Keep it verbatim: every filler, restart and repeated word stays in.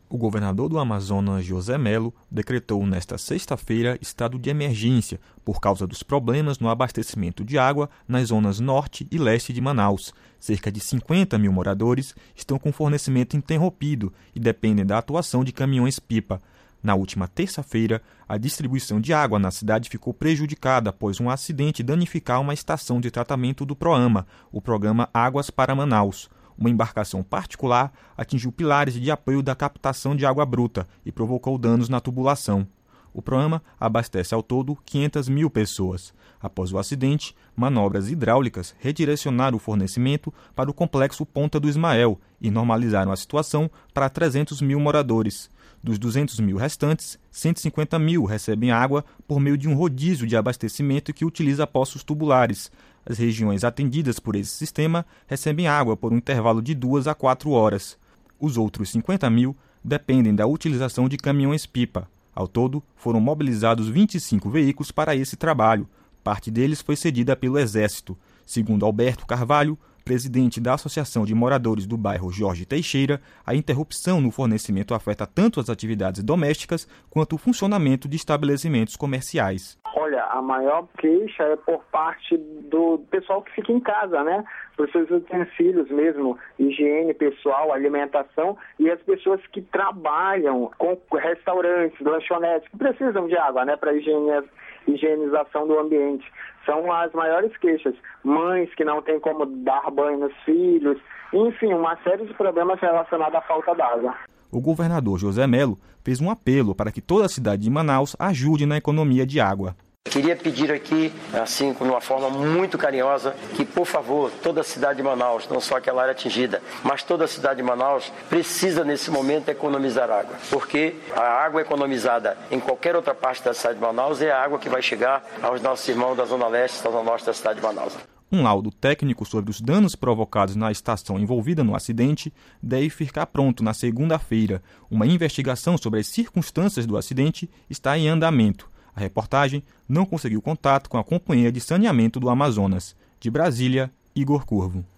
O governador do Amazonas, José Mello, decretou nesta sexta-feira estado de emergência por causa dos problemas no abastecimento de água nas zonas norte e leste de Manaus. Cerca de cinquenta mil moradores estão com fornecimento interrompido e dependem da atuação de caminhões-pipa. Na última terça-feira, a distribuição de água na cidade ficou prejudicada após um acidente danificar uma estação de tratamento do PROAMA, o Programa Águas para Manaus. Uma embarcação particular atingiu pilares de apoio da captação de água bruta e provocou danos na tubulação. O PROAMA abastece ao todo quinhentas mil pessoas. Após o acidente, manobras hidráulicas redirecionaram o fornecimento para o complexo Ponta do Ismael e normalizaram a situação para trezentos mil moradores. Dos duzentos mil restantes, cento e cinquenta mil recebem água por meio de um rodízio de abastecimento que utiliza poços tubulares. As regiões atendidas por esse sistema recebem água por um intervalo de duas a quatro horas. Os outros cinquenta mil dependem da utilização de caminhões-pipa. Ao todo, foram mobilizados vinte e cinco veículos para esse trabalho. Parte deles foi cedida pelo Exército. Segundo Alberto Carvalho, presidente da Associação de Moradores do bairro Jorge Teixeira, a interrupção no fornecimento afeta tanto as atividades domésticas quanto o funcionamento de estabelecimentos comerciais. Olha, a maior queixa é por parte do pessoal que fica em casa, né? Por seus utensílios mesmo, higiene pessoal, alimentação, e as pessoas que trabalham com restaurantes, lanchonetes, que precisam de água, né? Para higienização do ambiente. São as maiores queixas. Mães que não têm como dar banho nos filhos, enfim, uma série de problemas relacionados à falta d'água. O governador José Mello fez um apelo para que toda a cidade de Manaus ajude na economia de água. Queria pedir aqui, assim, de uma forma muito carinhosa, que, por favor, toda a cidade de Manaus, não só aquela área atingida, mas toda a cidade de Manaus precisa, nesse momento, economizar água. Porque a água economizada em qualquer outra parte da cidade de Manaus é a água que vai chegar aos nossos irmãos da Zona Leste e da Zona Norte da cidade de Manaus. Um laudo técnico sobre os danos provocados na estação envolvida no acidente deve ficar pronto na segunda-feira. Uma investigação sobre as circunstâncias do acidente está em andamento. A reportagem não conseguiu contato com a Companhia de Saneamento do Amazonas. De Brasília, Igor Curvo.